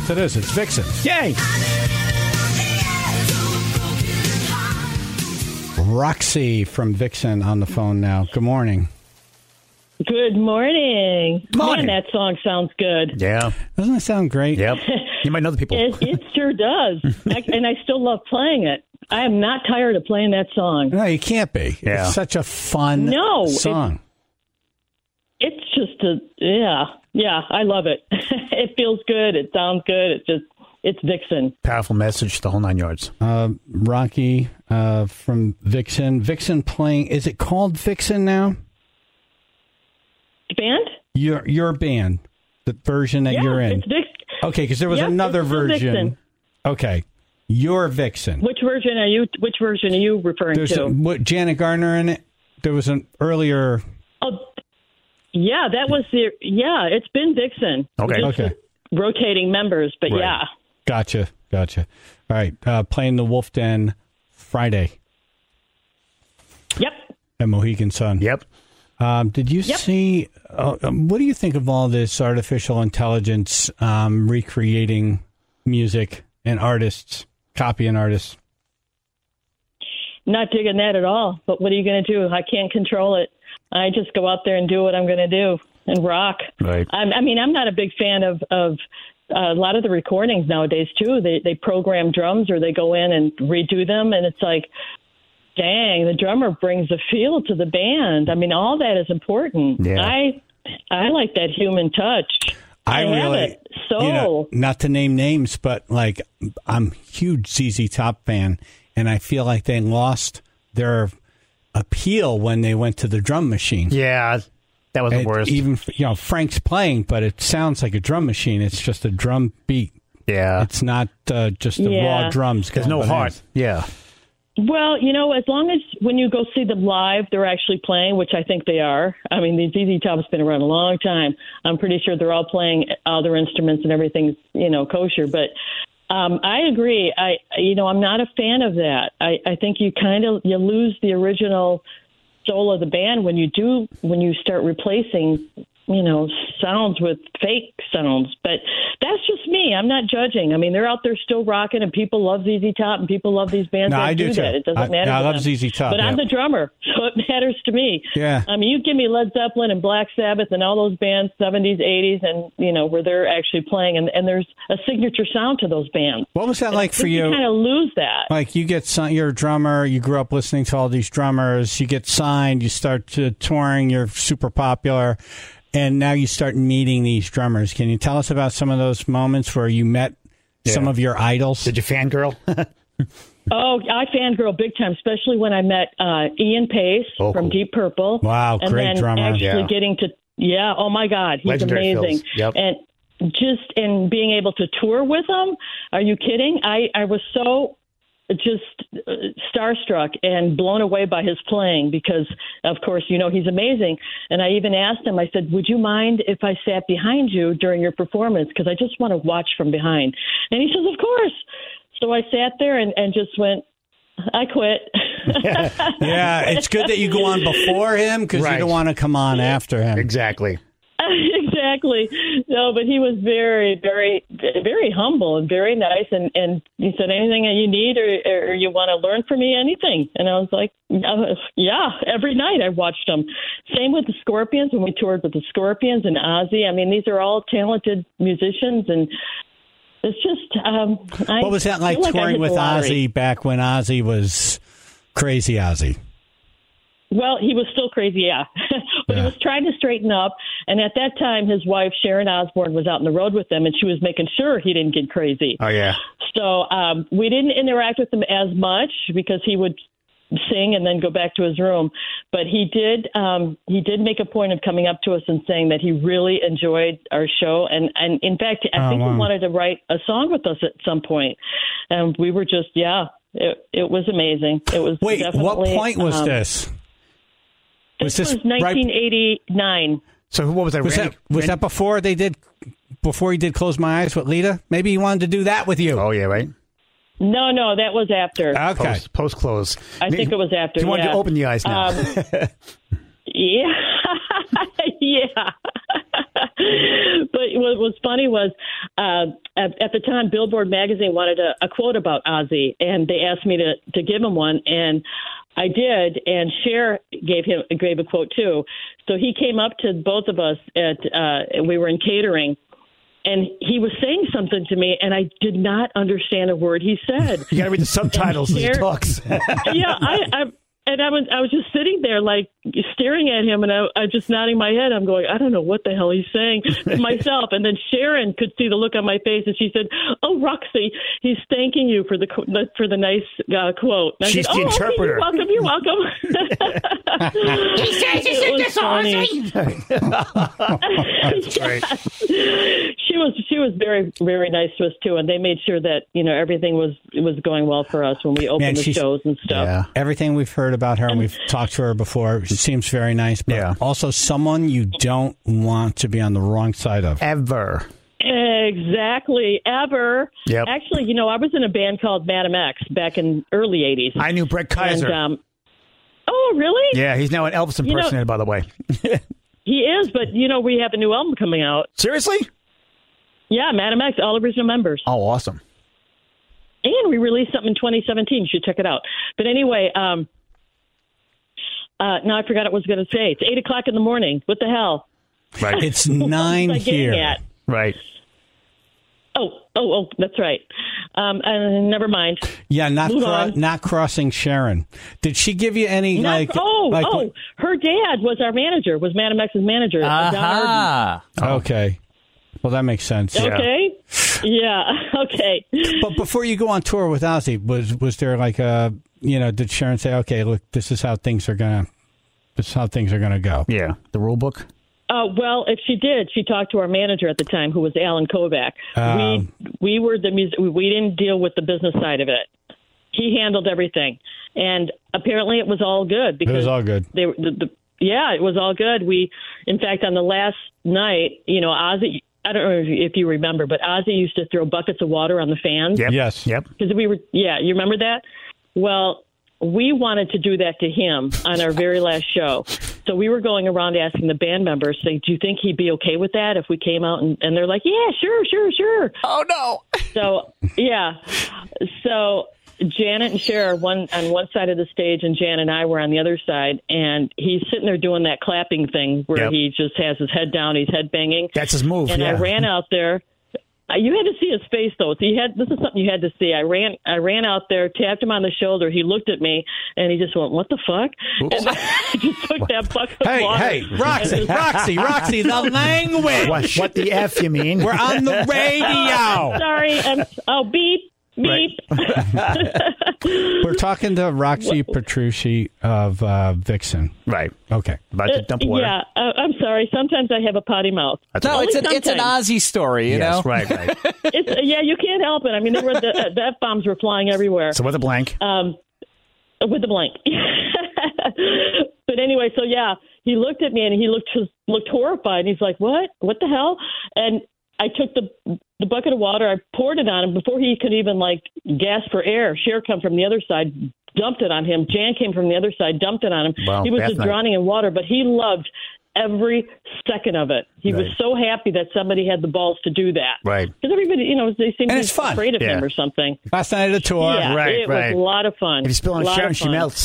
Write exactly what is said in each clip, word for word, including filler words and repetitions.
Yes, it is. It's Vixen. Yay! Roxy from Vixen on the phone now. Good morning. Good morning. Morning. Man, that song sounds good. Yeah. Doesn't it sound great? Yep. You might know the people. It, it sure does. I, and I still love playing it. I am not tired of playing that song. No, you can't be. Yeah. It's such a fun No, song. It's, it's just a, yeah, yeah, I love it. It feels good. It sounds good. It's just, it's Vixen. Powerful message, the whole nine yards. Uh, Rocky uh, from Vixen. Vixen playing, is it called Vixen now? Band? Your your band, the version that Yeah, you're in. it's Vix. Okay, because there was Yep, another it's still version. Vixen. Okay, your Vixen. Which version are you, which version are you referring There's to? a, what, Janet Gardner in it. There was an earlier. Oh, yeah, that was the, yeah, it's been Vixen. Okay. Just Okay. rotating members, but Right. yeah. Gotcha, gotcha. All right, uh, playing the Wolf Den Friday Yep. at Mohegan Sun. Yep. Um, did you Yep. see? Uh, um, what do you think of all this artificial intelligence um, recreating music and artists, copying artists? Not digging that at all. But what are you going to do? I can't control it. I just go out there and do what I'm going to do and rock. Right. I'm, I mean, I'm not a big fan of, of uh, a lot of the recordings nowadays, too. They, they program drums or they go in and redo them. And it's like, dang, the drummer brings a feel to the band. I mean, all that is important. Yeah. I I like that human touch. I, I have really, it. So, you know, not to name names, but like I'm a huge Z Z Top fan, and I feel like they lost their appeal when they went to the drum machine. Yeah, that was the It- worst. Even you know, Frank's playing, but it sounds like a drum machine. It's just a drum beat. yeah. It's not uh, just the Yeah. raw drums. There's no going heart. bananas. Yeah. well, you know, as long as when you go see them live, they're actually playing, which I think they are. I mean, the Z Z Top's been around a long time. I'm pretty sure they're all playing all their instruments and everything's, you know, kosher. But um, I agree. I, you know, I'm not a fan of that. I, I think you kind of you lose the original soul of the band when you do when you start replacing, you know, sounds with fake sounds. But that's just me. I'm not judging. I mean, they're out there still rocking, and people love Z Z Top, and people love these bands No, that I do do too. that. It doesn't I- matter. I to love them. Z Z Top, But I'm yeah. the drummer, so it matters to me. Yeah. I mean, you give me Led Zeppelin and Black Sabbath and all those bands, seventies, eighties, and, you know, where they're actually playing, and, and there's a signature sound to those bands. What was that like for You you? kind of lose that. Like you get signed, you're a drummer, you grew up listening to all these drummers, you get signed, you start to touring, you're super popular, and now you start meeting these drummers. Can you tell us about some of those moments where you met Yeah. some of your idols? Did you fangirl? Oh, I fangirl big time, especially when I met uh, Ian Pace Oh, from cool. Deep Purple. Wow, and great then drummer. actually Yeah. getting to, yeah, oh my God, he's Legendary amazing. fills. Yep. And just in being able to tour with him, are you kidding? I, I was so just uh, starstruck and blown away by his playing because, of course, you know, he's amazing. And I even asked him, I said, would you mind if I sat behind you during your performance? Because I just want to watch from behind. And he says, of course. So I sat there and, and just went, I quit. Yeah, it's good that you go on before him because Right. you don't want to come on after him. Exactly. Exactly. No, but he was very, very, very humble and very nice. And, and he said, anything that you need or, or you want to learn from me, anything. And I was like, uh, yeah, every night I watched him. Same with the Scorpions when we toured with the Scorpions and Ozzy. I mean, these are all talented musicians. And it's just, um, I What was that like feel like I touring hit with the lottery. Ozzy back when Ozzy was crazy Ozzy? Well, he was still crazy, yeah. But Yeah. he was trying to straighten up. And at that time, his wife, Sharon Osbourne, was out on the road with him, and she was making sure he didn't get crazy. Oh, yeah. So um, we didn't interact with him as much because he would sing and then go back to his room. But he did um, he did make a point of coming up to us and saying that he really enjoyed our show. And, and in fact, I Oh, think wow. he wanted to write a song with us at some point. And we were just, yeah, it, it was amazing. It was Wait, definitely, what point was um, this? Was This this was right- nineteen eighty-nine. So what was that? Was Randy, that was Randy- that before they did before he did Close My Eyes with Lita? Maybe he wanted to do that with you. Oh, yeah, right? No, no, that was after. Okay. Post, post close. I think it was after. He wanted yeah. to open the eyes now. Um, yeah, yeah. But what what was funny was uh, at, at the time, Billboard magazine wanted a, a quote about Ozzy, and they asked me to, to give him one, and I did, and Cher gave him gave a quote too. So he came up to both of us at uh, we were in catering, and he was saying something to me, and I did not understand a word he said. You got to read the subtitles as he talks. yeah, I, I and I was I was just sitting there like staring at him, and I, I just nodding my head. I'm going, I don't know what the hell he's saying to myself. And then Sharon could see the look on my face, and she said, "Oh, Roxy, he's thanking you for the for the nice uh, quote." And I She's said, the oh, interpreter. Okay, you're welcome. You're welcome. He says he's in this Ozzy. That's great. She was she was very very nice to us too, and they made sure that you know everything was was going well for us when we opened Man, the she's- shows and stuff. Yeah. Everything we've heard about her, and we've talked to her before, she seems very nice, but Yeah. also someone you don't want to be on the wrong side of. Ever. Exactly. Ever. Yep. Actually, you know, I was in a band called Madam X back in early eighties. I knew Brett Kaiser. And, um, oh, really? yeah, he's now an Elvis You know- impersonator, by the way. He is, but you know, we have a new album coming out. Seriously? Yeah, Madam X, all original members. Oh, awesome. And we released something in twenty seventeen. You should check it out. But anyway, um, uh, now I forgot what I was going to say. It's eight o'clock in the morning. What the hell? Right. It's nine What was I getting here. at? Right. Oh, oh, oh, that's right. Um, uh, never mind. Yeah, not Move cro- on. not crossing Sharon. Did she give you any Not- like? oh, like, oh, her dad was our manager, was Madam X's manager. uh, Don Aha. Okay, well that makes sense. Arden. Okay. Yeah. Okay. But before you go on tour with Ozzy, was was there like a you know? Did Sharon say, "Okay, look, this is how things are gonna, this is how things are gonna go"? Yeah. The rule book? Uh, well, if she did, she talked to our manager at the time, who was Alan Kovac. Um, we we were the music. We didn't deal with the business side of it. He handled everything, and apparently it was all good because It was all good. They were the, the yeah, it was all good. We, in fact, on the last night, you know, Ozzy. I don't know if you, if you remember, but Ozzy used to throw buckets of water on the fans. Yep. Yes. Yep. Because we were, yeah, you remember that? Well, we wanted to do that to him on our very last show. So we were going around asking the band members, saying, do you think he'd be okay with that if we came out? And, and they're like, yeah, sure, sure, sure. Oh, no. So, yeah. So Janet and Cher are one on one side of the stage, and Jan and I were on the other side. And he's sitting there doing that clapping thing where Yep. he just has his head down, he's head banging. That's his move. And yeah. I ran out there. Uh, You had to see his face, though. So he had. This is something you had to see. I ran. I ran out there, tapped him on the shoulder. He looked at me, and he just went, "What the fuck?" And I just took that bucket of Hey, water. hey, Roxy, Roxy, Roxy, the language. What, what the F you mean? We're on the radio. Sorry. I'm, oh, beep, beep. We're talking to Roxy Petrucci of uh, Vixen. Right. Okay. About to dump water. Yeah, uh, I'm sorry. Sometimes I have a potty mouth. That's No, all. it's, an, it's an sometimes. Ozzy story, you Yes, know? right, right. It's, yeah, you can't help it. I mean, they were the, uh, the F bombs were flying everywhere. So with a blank. Um, with the blank. But anyway, so yeah, he looked at me and he looked looked horrified. He's like, "What? What the hell?" And I took the the bucket of water, I poured it on him before he could even like gasp for air. Cher come from the other side, dumped it on him. Jan came from the other side, dumped it on him. Wow, he was bath just night. drowning in water, but he loved every second of it. He was Right. so happy that somebody had the balls to do that. Right. Because everybody, you know, they seemed And to it's be fun. afraid of Yeah. him or something. Last night at the tour. Yeah, right, it right. was a lot of fun. If you spill on Lot Sharon, of she fun. melts.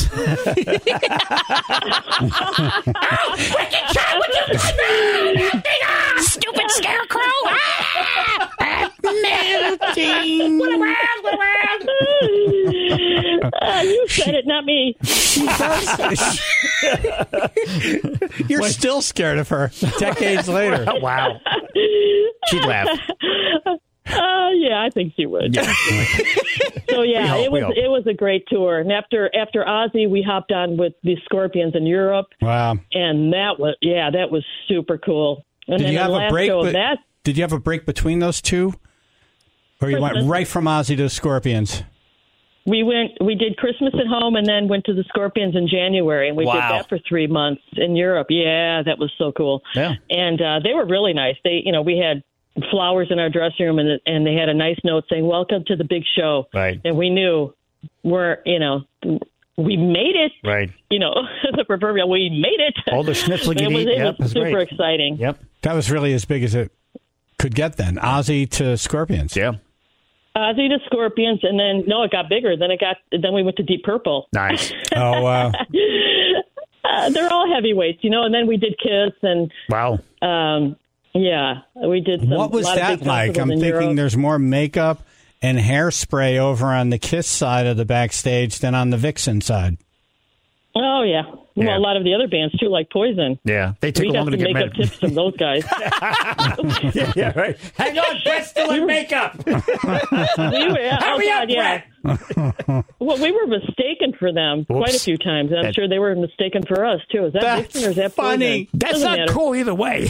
Stupid scarecrow! Melting. Uh, you said it, not me. You're still scared of her decades later. Wow. She'd laugh. Uh, yeah, I think she would. Yeah. So yeah, hope, it we was hope. it was a great tour. And after after Ozzy, we hopped on with the Scorpions in Europe, Wow. and that was yeah, that was super cool. And Did then you the have a last break? show of But, that did you have a break between those two? Or you went Christmas. right from Ozzy to the Scorpions? we went we did Christmas at home, and then went to the Scorpions in January, and we Wow. did that for three months in Europe. Yeah, that was so cool. Yeah. And uh, they were really nice. They, you know, we had flowers in our dressing room, and and they had a nice note saying "Welcome to the big show." Right. And we knew we're, you know, we made it. Right. You know, the proverbial, we made it. All the schnitzel it you was, eat. it Yep, was that's super great. exciting. Yep. That was really as big as it could get then. Ozzy to Scorpions. Yeah. Ozzy to Scorpions, and then no, it got bigger. Then it got. Then we went to Deep Purple. Nice. Oh, wow. uh, they're all heavyweights, you know. And then we did Kiss, and Wow. um, yeah, we did. Some, What was a lot of that big like? I'm festivals in thinking Europe. there's more makeup and hairspray over on the Kiss side of the backstage than on the Vixen side. Oh yeah. Yeah. Well, a lot of the other bands too, like Poison. Yeah. They took We got longer some to get makeup ready. tips from those guys. yeah, yeah, right. Hang on, Brett's still in makeup. we were, oh, Hurry God, up, yeah. Brett. Well, we were mistaken for them quite a Whoops. few times, and I'm That- sure they were mistaken for us too. Is that That's Vixen or is that funny. Poison? That's Doesn't not matter. cool either way.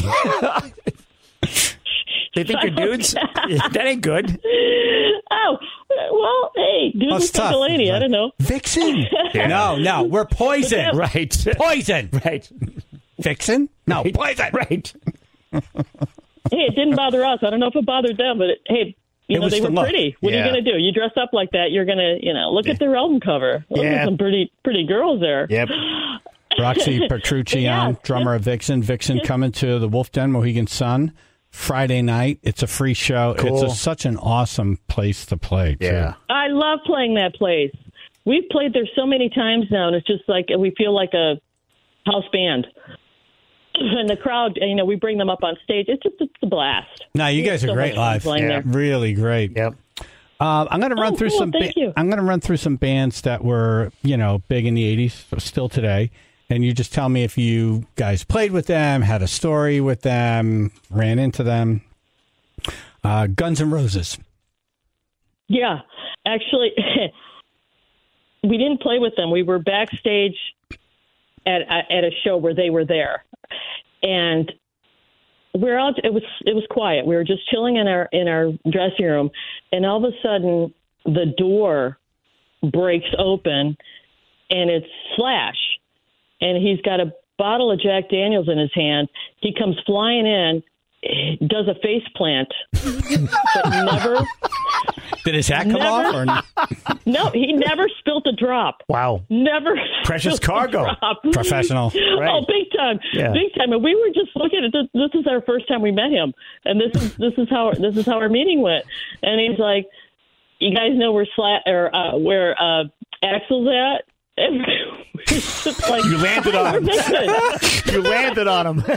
They think you're dudes? That ain't good. Oh, well, hey, dudes Oh, with it's tough. Lady, I don't know. Vixen? Yeah. No, no, we're Poison. Right. Poison. Right. Vixen? No, Right. Poison. Right. Hey, it didn't bother us. I don't know if it bothered them, but it, hey, you It know, was they the were look. pretty. What are Yeah. you going to do? You dress up like that, you're going to, you know, look at their album cover. Those Yeah. are some pretty, pretty girls there. Yep. Roxy Petrucci Yeah. on, drummer of Vixen. Vixen coming to the Wolf Den, Mohegan Sun, Friday night. It's a free show. Cool. It's a, such an awesome place to play, too. Yeah. I love playing that place. We've played there so many times now, and it's just like we feel like a house band. And the crowd, you know, we bring them up on stage. It's just it's a blast. No, you We guys have are so great much fun live. playing Yeah. there. Really great. Yep. Uh, I'm going to run Oh, through cool. some. Thank you. I'm going to run through some bands that were, you know, big in the eighties, still today, and you just tell me if you guys played with them, had a story with them, ran into them. Uh, Guns N' Roses. Yeah, actually, we didn't play with them. We were backstage at at a show where they were there, and we're out. It was it was quiet. We were just chilling in our in our dressing room, and all of a sudden the door breaks open, and it's Slash, and he's got a bottle of Jack Daniels in his hand. He comes flying in, does a face plant, but never. Did his hat come Never. off? Or No, he never spilt a drop. Wow. Never. Precious spilt a cargo. drop. Professional. Right. Oh, big time, Yeah. big time. And we were just looking at this. This is our first time we met him, and this is this is how this is how our meeting went. And he's like, "You guys know where Sla- or uh, where uh, Axel's at?" And we're just like, You landed on him. "Listen, You landed on him.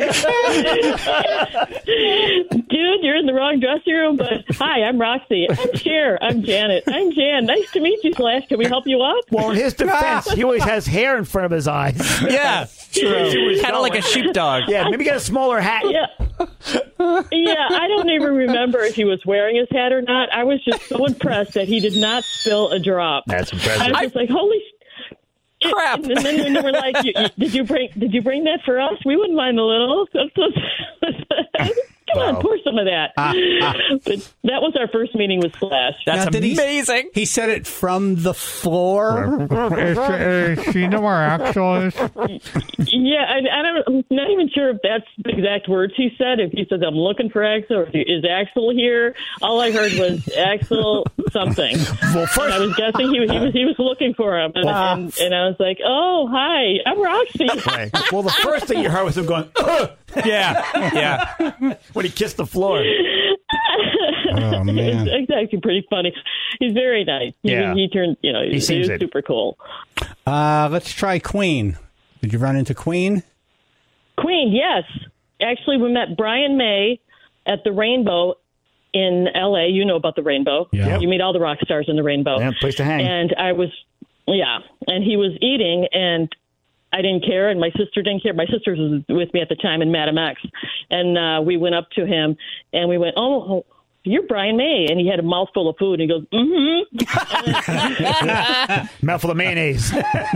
dude, you're in the wrong dressing room. But hi, I'm Roxy. I'm Cher. I'm Janet. I'm Jan. Nice to meet you, Slash. Can we help you up? Well, in his defense, he always has hair in front of his eyes. Yeah. True. Kind of like a sheepdog. Yeah, maybe get a smaller hat. Yeah. Yeah, I don't even remember if he was wearing his hat or not. I was just so impressed that he did not spill a drop. That's I impressive. was just like, holy sh- Crap. And then when they were like, you, you, "Did you bring? Did you bring that for us? We wouldn't mind a little." Come Wow. on, pour some of that. But that was our first meeting with Slash. That's Now, did he- amazing. He said it from the floor. She know where Axel is. Yeah, I, I don't. I'm not even sure if that's the exact words he said. If he said, "I'm looking for Axel," or "Is Axel here?" All I heard was Axel something. Well, And first, I was guessing he, he was he was looking for him, and, and, and I was like, "Oh, hi, I'm Roxy." right. Well, the first thing you heard was him going, "Ugh," Yeah, yeah. when he kissed the floor. Oh man. It's actually pretty funny. He's very nice. He, Yeah. he turned, you know, he, seems he was it. super cool. Uh, let's try Queen. Did you run into Queen? Queen, yes. Actually, we met Brian May at the Rainbow in L A. You know about the Rainbow. Yeah. You meet all the rock stars in the Rainbow. Yeah, place to hang. And I was, yeah, and he was eating, and I didn't care, and my sister didn't care. My sister was with me at the time in Madam X, and uh, we went up to him, and we went, "Oh, you're Brian May," and he had a mouthful of food, and he goes, "Mm-hmm." Mouthful of mayonnaise.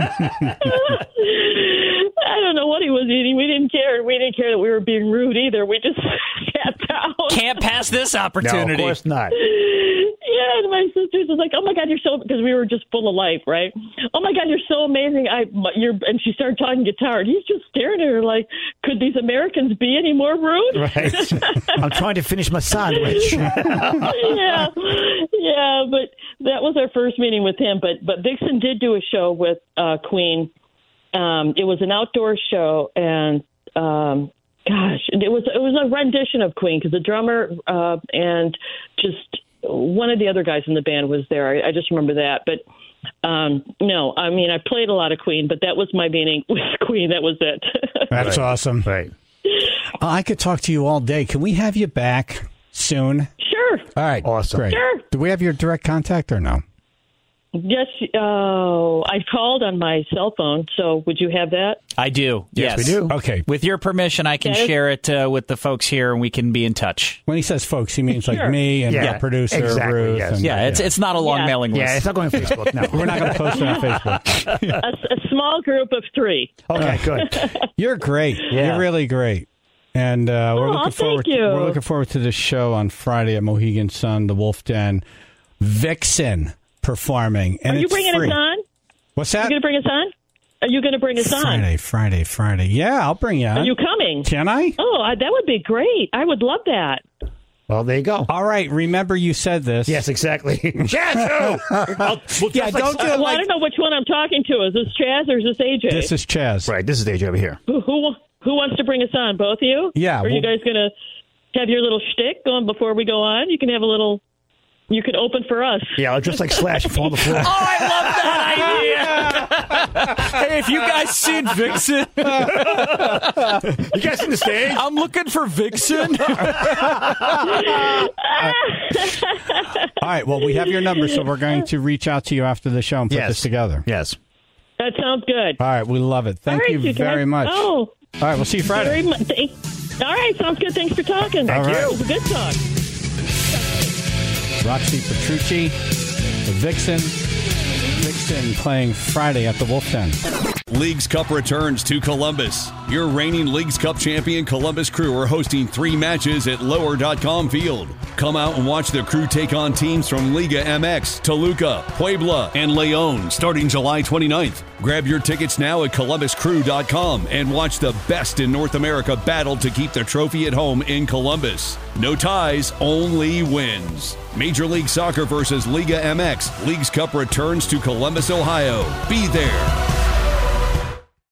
I don't know what he was eating. We didn't care. We didn't care that we were being rude either. We just sat down. Can't pass this No, opportunity. of course not. Yeah, and my sister's was like, "Oh my God, you're so," because we were just full of life, right? "Oh my God, you're so amazing." I, you're, and she started talking guitar, and he's just staring at her like, "Could these Americans be any more rude?" Right. I'm trying to finish my sandwich. Yeah, yeah, but that was our first meeting with him. But but Vixen did do a show with uh, Queen. Um, it was an outdoor show, and um, gosh, it was it was a rendition of Queen because the drummer uh, and just one of the other guys in the band was there. I, I just remember that, but. Um, no, I mean, I played a lot of Queen, but that was my meaning with Queen. That was it. That's Right. awesome. Right. Uh, I could talk to you all day. Can we have you back soon? Sure. All right. Awesome. Great. Sure. Do we have your direct contact or no? Yes. Oh, I called on my cell phone. So would you have that? I do. Yes, we do. Okay. With your permission, I can Okay. share it uh, with the folks here, and we can be in touch. When he says folks, he means like Sure. me and Yeah, the producer, exactly, Ruth. yes. And, Yeah, it's it's not a long Yeah. mailing list. Yeah, it's not going on Facebook. No. We're not going to post it on Facebook. a, a small group of three. Okay, good. You're great. Yeah. You're really great. And uh, we're Oh, looking thank forward. you. We're looking forward to this show on Friday at Mohegan Sun, the Wolf Den. Vixen performing, and Are you it's bringing free. us on? What's Are that? you going to bring us on? Are you going to bring us on? Friday, Friday, Friday. Yeah, I'll bring you on. Are you coming? Can I? Oh, I, that would be great. I would love that. Well, there you go. All right. Remember, you said this. Yes, exactly. Chaz, I'll- we'll Yeah, just like- don't do it Well, I like. don't know which one I'm talking to. Is this Chaz or is this A J? This is Chaz. Right, this is A J over here. Who, who who wants to bring us on? Both of you? Yeah, Or are you well- guys going to have your little shtick going before we go on? You can have a little. You could open for us. Yeah, I'll just like Slash and fall on the floor. Oh, I love that idea. Hey, if you guys seen Vixen, You guys in the stage? I'm looking for Vixen. All right. Well, we have your number, so we're going to reach out to you after the show and put Yes. this together. Yes. That sounds good. All right. We love it. Thank All right, you guys. very much. Oh, All right. We'll see you Friday. very much. All right, sounds good. Thanks for talking. Thank you. It was a good talk. Roxy Petrucci, the Vixen. Vixen playing Friday at the Wolf Den. Leagues Cup returns to Columbus. Your reigning Leagues Cup champion Columbus Crew are hosting three matches at lower dot com field. Come out and watch the Crew take on teams from Liga M X, Toluca, Puebla, and Leon starting July twenty-ninth. Grab your tickets now at columbus crew dot com and watch the best in North America battle to keep the trophy at home in Columbus. No ties, only wins. Major League Soccer versus Liga M X. Leagues Cup returns to Columbus, Ohio. Be there.